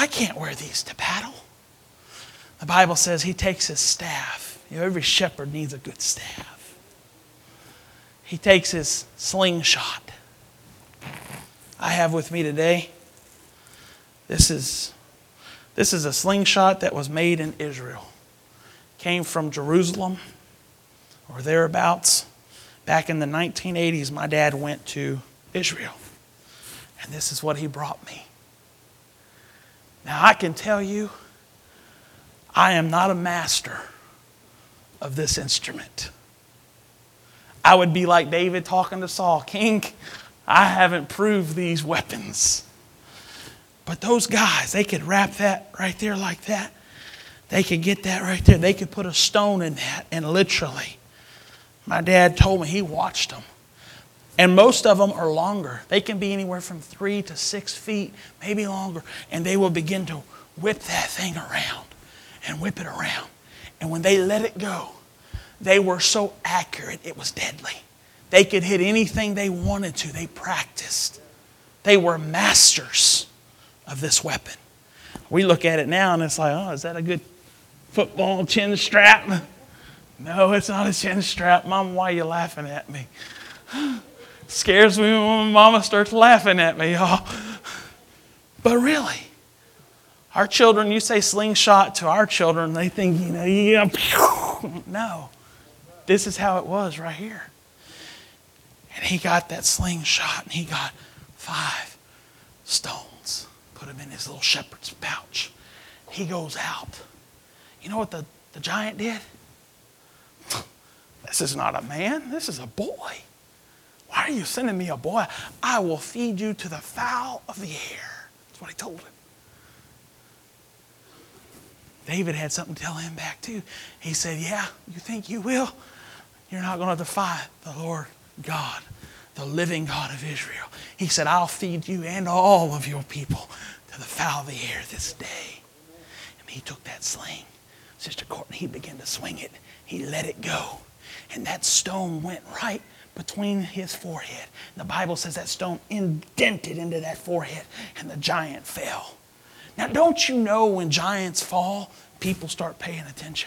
I can't wear these to battle. The Bible says he takes his staff. Every shepherd needs a good staff. He takes his slingshot. I have with me today, this is a slingshot that was made in Israel. Came from Jerusalem or thereabouts. Back in the 1980s, my dad went to Israel. And this is what he brought me. Now I can tell you, I am not a master of this instrument. I would be like David talking to Saul, King, I haven't proved these weapons. But those guys, they could wrap that right there like that. They could get that right there. They could put a stone in that, and literally, my dad told me he watched them. And most of them are longer. They can be anywhere from 3 to 6 feet, maybe longer. And they will begin to whip that thing around and whip it around. And when they let it go, they were so accurate, it was deadly. They could hit anything they wanted to. They practiced. They were masters of this weapon. We look at it now and it's like, oh, is that a good football chin strap? No, it's not a chin strap. Mom, why are you laughing at me? Scares me when Mama starts laughing at me, y'all. But really, our children, you say slingshot to our children, they think, no. This is how it was right here. And he got that slingshot and he got 5 stones. Put them in his little shepherd's pouch. He goes out. You know what the giant did? This is not a man. This is a boy. Why are you sending me a boy? I will feed you to the fowl of the air. That's what he told him. David had something to tell him back too. He said, yeah, you think you will? You're not going to defy the Lord God, the living God of Israel. He said, I'll feed you and all of your people to the fowl of the air this day. And he took that sling. Sister Courtney, he began to swing it. He let it go. And that stone went right between his forehead. The Bible says that stone indented into that forehead and the giant fell. Now, don't you know when giants fall, people start paying attention?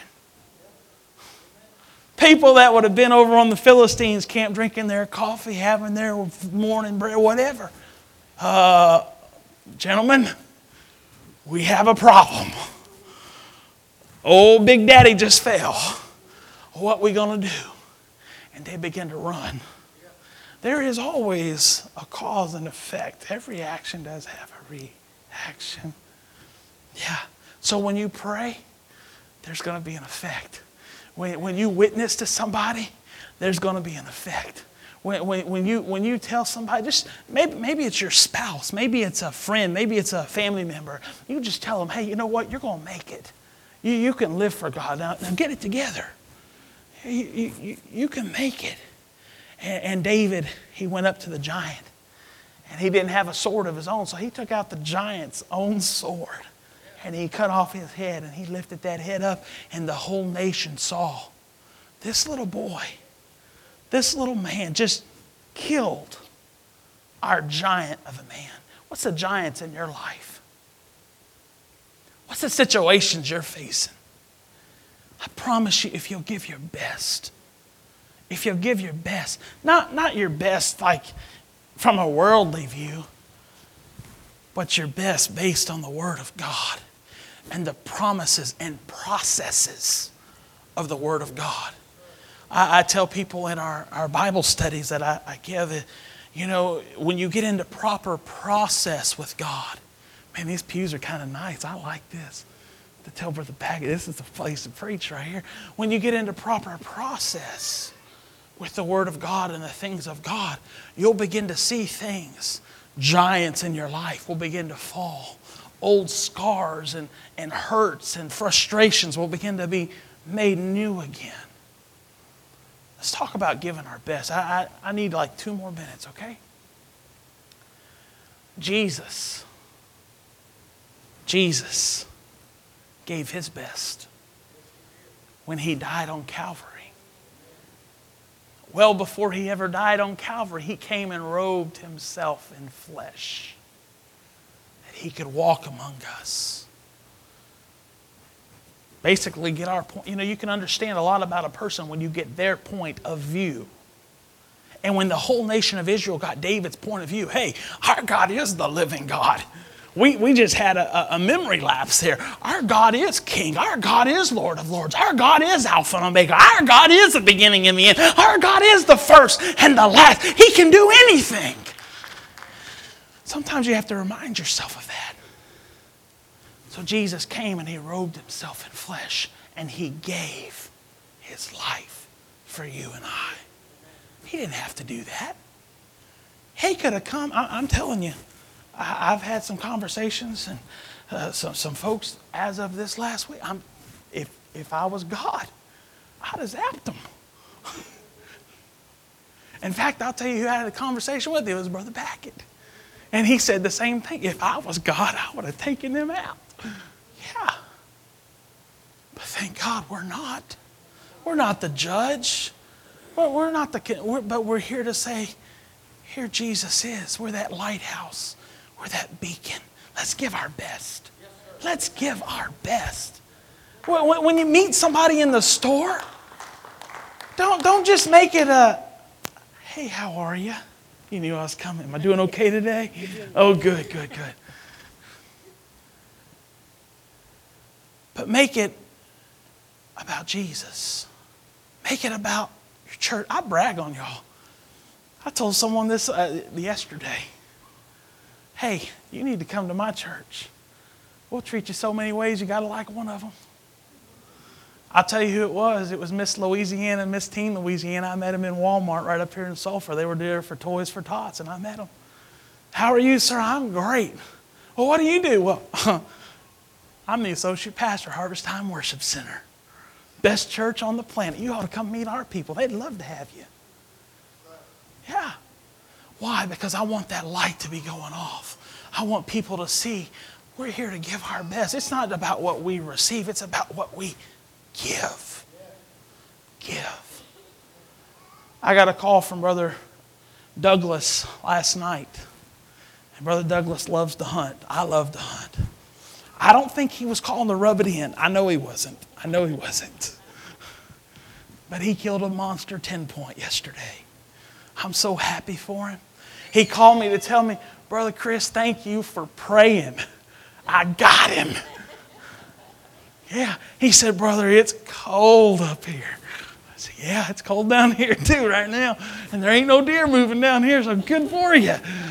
People that would have been over on the Philistines' camp drinking their coffee, having their morning bread, whatever. Gentlemen, we have a problem. Old Big Daddy just fell. What are we going to do? And they begin to run. There is always a cause and effect. Every action does have a reaction. Yeah. So when you pray, there's going to be an effect. When you witness to somebody, there's going to be an effect. When you tell somebody, just maybe it's your spouse, maybe it's a friend, maybe it's a family member, you just tell them, hey, you know what? You're going to make it. You can live for God. Now get it together. You can make it. And David, he went up to the giant. And he didn't have a sword of his own, so he took out the giant's own sword. And he cut off his head, and he lifted that head up, and the whole nation saw. This little boy, this little man just killed our giant of a man. What's the giants in your life? What's the situations you're facing? I promise you, if you'll give your best, if you'll give your best, not your best like from a worldly view, but your best based on the Word of God and the promises and processes of the Word of God. I tell people in our Bible studies that I give, when you get into proper process with God, man, these pews are kind of nice. I like this. To tell Brother Baggett, this is the place to preach right here. When you get into proper process with the Word of God and the things of God, you'll begin to see things. Giants in your life will begin to fall. Old scars and hurts and frustrations will begin to be made new again. Let's talk about giving our best. I need like 2 more minutes, okay? Jesus gave his best when he died on Calvary. Well, before he ever died on Calvary, he came and robed himself in flesh. He could walk among us. Basically get our point. You can understand a lot about a person when you get their point of view. And when the whole nation of Israel got David's point of view, hey, our God is the living God. We just had a memory lapse there. Our God is King. Our God is Lord of Lords. Our God is Alpha and Omega. Our God is the beginning and the end. Our God is the first and the last. He can do anything. Sometimes you have to remind yourself of that. So Jesus came and he robed himself in flesh and he gave his life for you and I. He didn't have to do that. He could have come. I'm telling you, I've had some conversations and some folks as of this last week. If I was God, I'd have zapped them. In fact, I'll tell you who I had a conversation with. It was Brother Packett. And he said the same thing. If I was God, I would have taken them out. Yeah. But thank God we're not. We're not the judge. We're not but we're here to say, here Jesus is. We're that lighthouse. We're that beacon. Let's give our best. Let's give our best. When you meet somebody in the store, don't just make it a, hey, how are you? You knew I was coming. Am I doing okay today? Oh, good. But make it about Jesus. Make it about your church. I brag on y'all. I told someone this yesterday. Hey, you need to come to my church. We'll treat you so many ways, you got to like one of them. I'll tell you who it was. It was Miss Louisiana and Miss Teen Louisiana. I met them in Walmart right up here in Sulphur. They were there for Toys for Tots, and I met them. How are you, sir? I'm great. Well, what do you do? Well, I'm the associate pastor, Harvest Time Worship Center. Best church on the planet. You ought to come meet our people. They'd love to have you. Yeah. Why? Because I want that light to be going off. I want people to see we're here to give our best. It's not about what we receive. It's about what we give. Give. I got a call from Brother Douglas last night. And Brother Douglas loves to hunt. I love to hunt. I don't think he was calling to rub it in. I know he wasn't. But he killed a monster 10-point yesterday. I'm so happy for him. He called me to tell me, Brother Chris, thank you for praying. I got him. Yeah. He said, brother, it's cold up here. I said, yeah, it's cold down here too right now. And there ain't no deer moving down here, so good for you.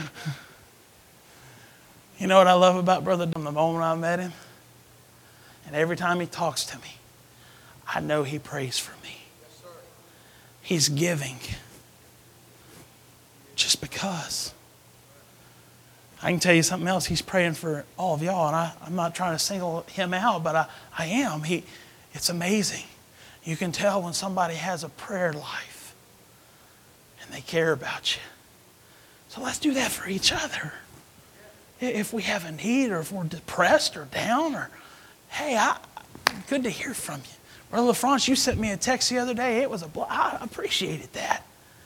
You know what I love about Brother From the moment I met him? And every time he talks to me, I know he prays for me. Yes, sir. He's giving just because. I can tell you something else. He's praying for all of y'all, and I'm not trying to single him out, but I am. It's amazing. You can tell when somebody has a prayer life and they care about you. So let's do that for each other. If we have a need or if we're depressed or down or, hey, good to hear from you. Brother LaFrance, you sent me a text the other day. It was I appreciated that.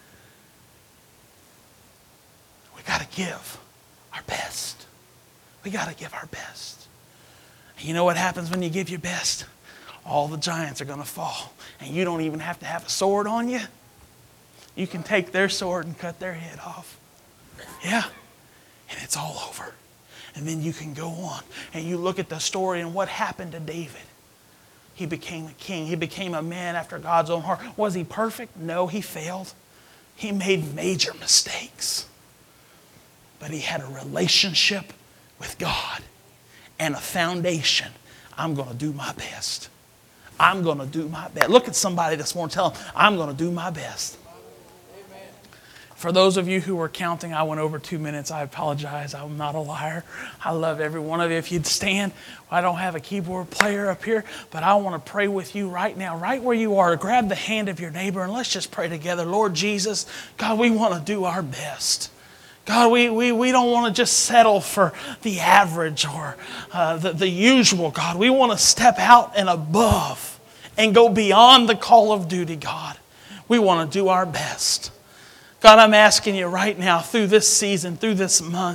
We got to give our best. We got to give our best. And you know what happens when you give your best? All the giants are going to fall. And you don't even have to have a sword on you. You can take their sword and cut their head off. Yeah. And it's all over. And then you can go on. And you look at the story and what happened to David. He became a king. He became a man after God's own heart. Was he perfect? No, he failed. He made major mistakes. But he had a relationship with God and a foundation. I'm going to do my best. I'm going to do my best. Look at somebody this morning. Tell them, I'm going to do my best. Amen. For those of you who were counting, I went over 2 minutes. I apologize. I'm not a liar. I love every one of you. If you'd stand, I don't have a keyboard player up here, but I want to pray with you right now, right where you are. Grab the hand of your neighbor and let's just pray together. Lord Jesus, God, we want to do our best. God, we don't want to just settle for the average or the usual, God. We want to step out and above and go beyond the call of duty, God. We want to do our best. God, I'm asking you right now through this season, through this month,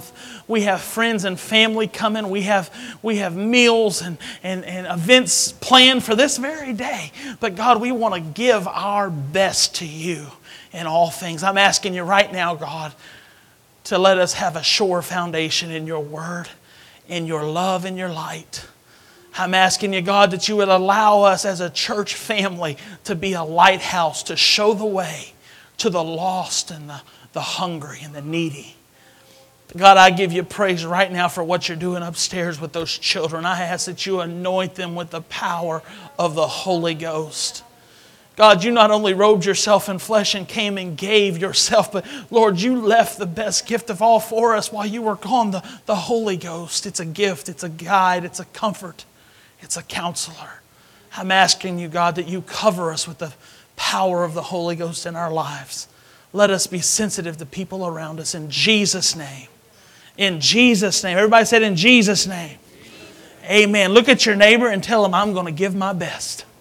We have friends and family coming. We have meals and events planned for this very day. But God, we want to give our best to you in all things. I'm asking you right now, God, to let us have a sure foundation in your word, in your love, in your light. I'm asking you, God, that you would allow us as a church family to be a lighthouse, to show the way to the lost and the hungry and the needy. God, I give you praise right now for what you're doing upstairs with those children. I ask that you anoint them with the power of the Holy Ghost. God, you not only robed yourself in flesh and came and gave yourself, but Lord, you left the best gift of all for us while you were gone, the Holy Ghost. It's a gift, it's a guide, it's a comfort, it's a counselor. I'm asking you, God, that you cover us with the power of the Holy Ghost in our lives. Let us be sensitive to people around us in Jesus' name. In Jesus' name. Everybody said in Jesus' name. Amen. Look at your neighbor and tell him, I'm going to give my best.